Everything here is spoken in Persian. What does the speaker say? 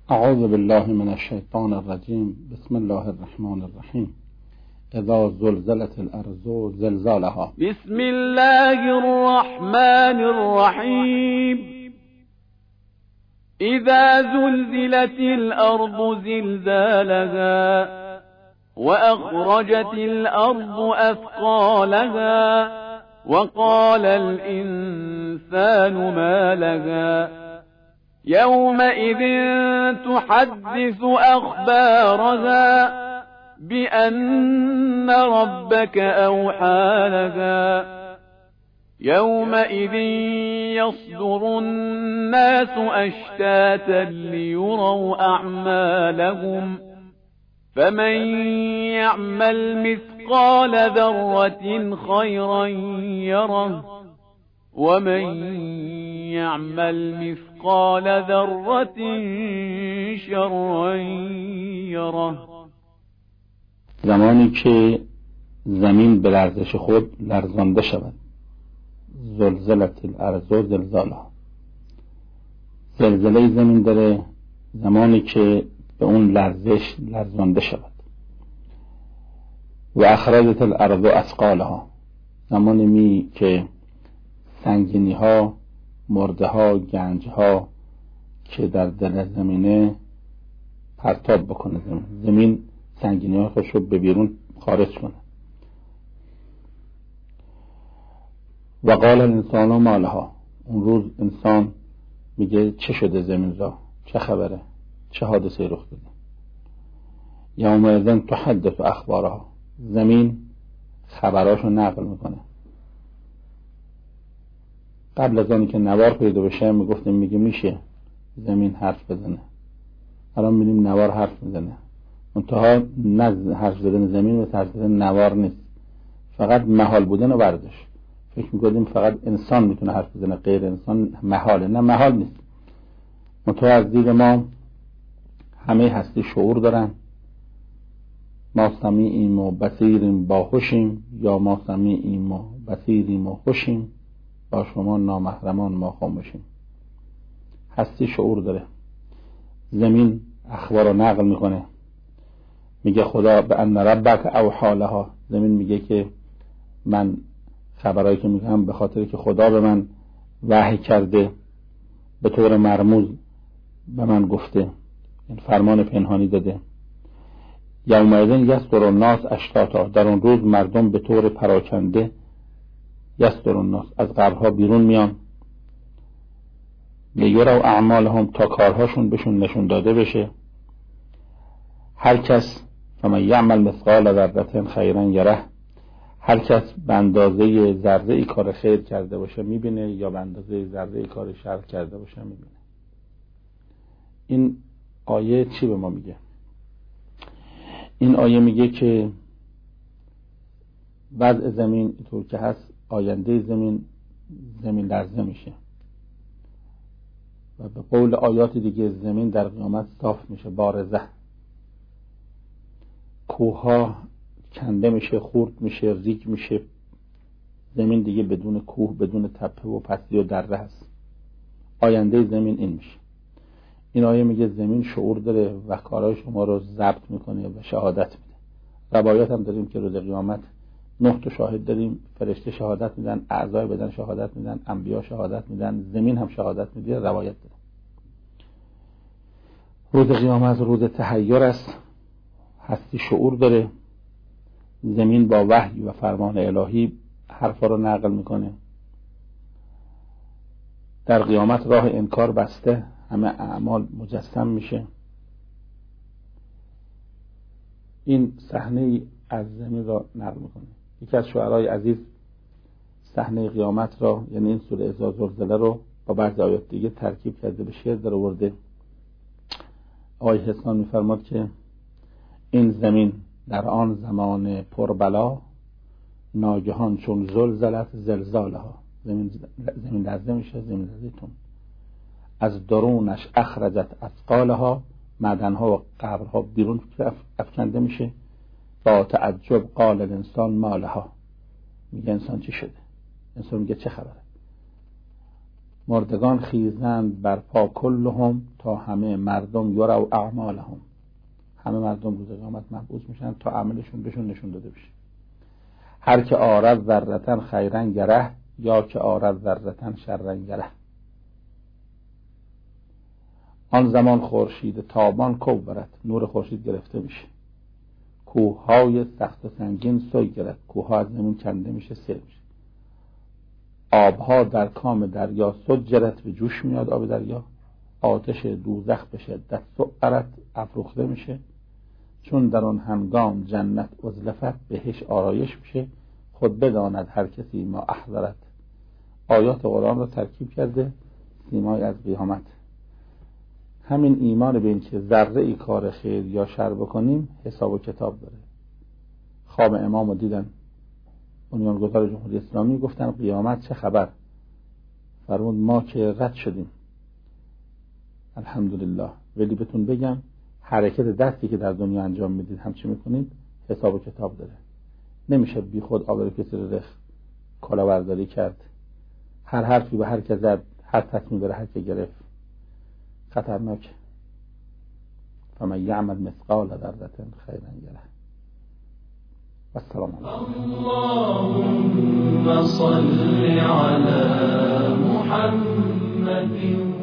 اعوذ بالله من الشیطان الرجیم. بسم الله الرحمن الرحیم. اذا زلزلت الارض زلزالها. بسم الله الرحمن الرحیم. اذا زلزلت الارض زلزالها واخرجت الارض اثقالها وقال الانسان ما لها يومئذ تحدث أخبارها بأن ربك أوحى لها يومئذ يصدر الناس أشتاتا ليروا أعمالهم فمن يعمل مثقال ذرة خيرا يره ومن يعمل مثقال ذرة شرا یره. زمانی که زمین به لرزش خود لرزانده شود. زلزلت الارض زلزالها. زلزله زمین داره زمانی که به اون لرزش لرزانده شود. و اخرجت الارض اثقالها. زمانی که سنگینی ها، مرده ها، گنج ها که در دل زمینه پرتاب بکنه. زمین سنگینی ها خودش رو به بیرون خارج کنه. و قال الانسان ما لها. اون روز انسان میگه چه شده زمین را؟ چه خبره؟ چه حادثه رخ داده؟ یومئذ تحدث اخبارها. زمین خبراشو نقل میکنه. قبل از آنی که نوار پیدا بشه میگفتیم میشه زمین حرف بزنه. الان میبینیم نوار حرف میزنه. منتها نه حرف زدن زمین و حرف زدن نوار نیست. فقط محال بودن و ورزش. فکر میکنیم فقط انسان میتونه حرف بزنه، غیر انسان محاله. نه، محال نیست. منتها از دید ما همه هستی شعور دارن. ما سمیعیم و بصیریم با هوشیم، یا ما سمیعیم و بصیریم و هوشیم، با شما نامحرمان ما خاموشیم. هستی شعور داره. زمین اخبار رو نقل میکنه. میگه خدا به ان ربک اوحی لها. زمین میگه که من خبرایی که میگم به خاطر که خدا به من وحی کرده، به طور مرموز به من گفته، این فرمان پنهانی داده. یومئذ یصدر الناس اشتاتا. در اون روز مردم به طور پراکنده یصدر الناس از قبرها بیرون میان. لیروا اعمالهم. تا کارهاشون بهشون نشون داده بشه. هر کس فمن یعمل مثقال ذره خیرا یره. هر کس به اندازه ذره ای کار خیر کرده باشه میبینه، یا به اندازه ذره ای کار شر کرده باشه میبینه. این آیه چی به ما میگه؟ این آیه میگه که وضع زمین اینطور که هست، آینده زمین لرزه میشه و به قول آیات دیگه زمین در قیامت صاف میشه، بارزه. کوه کنده میشه، خورد میشه، ریگ میشه. زمین دیگه بدون کوه، بدون تپه و پستی و دره هست. آینده زمین این میشه. این آیه میگه زمین شعور داره و کارهای شما رو ضبط میکنه و شهادت میده. روایات هم داریم که روز قیامت 9 تا شاهد داریم. فرشته شهادت میدن، اعضای بدن شهادت میدن، انبیا شهادت میدن، زمین هم شهادت میده. روایت داره. روز قیامت روز تحیر است. هستی شعور داره. زمین با وحی و فرمان الهی حرفا رو نقل میکنه. در قیامت راه انکار بسته، همه اعمال مجسم میشه. این صحنه از زمین را نقل میکنه. یکی از شعرای عزیز صحنه قیامت را، یعنی این سوره اذا زلزله رو با بعضی آیات دیگه ترکیب کرده، به شعر در آورده. آقای حسان میفرماد که این زمین در آن زمان پربلا، ناگهان چون زلزلت زلزالها. زمین لرزه میشه، زمین لرزیتون. از درونش اخرجت اثقالها. معدنها و قبرها بیرون افکنده میشه. با تعجب قال الانسان ما لها. میگه انسان چی شده؟ انسان میگه چه خبره؟ مردگان خیزند برپا کلهم تا همه مردم یروا اعمالهم، همه مردم روز قیامت مبعوث میشن تا عملشون بهشون نشون داده بشه. هر که آرد ذرة خیرا یره یا که آرد ذرة شرا یره. آن زمان خورشید تابان کو برد، نور خورشید گرفته میشه. کوههای سخت و سنگین سوی گرد، کوهها از زمین کنده میشه، سیل میشه. آبها در کام دریا سجرت، به جوش میاد آب دریا. آتش دوزخ به شدت سعرت، افروخته میشه. چون در آن هنگام جنت ازلفت، بهش آرایش میشه. خود بداند هر کسی ما احضرت. آیات قرآن را ترکیب کرده سیمای از قیامت. همین ایمان به این که ذره ای کار خیر یا شر بکنیم حساب و کتاب داره. خواب امام رو دیدن بنیانگذار جمهوری اسلامی، گفتن قیامت چه خبر؟ فرمود ما که رد شدیم الحمدلله، ولی بهتون بگم حرکت دستی که در دنیا انجام میدید همچی میکنید حساب و کتاب داره. نمیشه بی خود آبرو کسی رو رخ کلاهبرداری کرد. هر حرفی به هر که زد، هر تصمیم به هر که گرفت خطرناک. فمن یعمل مثقال ذرة خیرا یره. والسلام علیکم. اللهم صل على محمد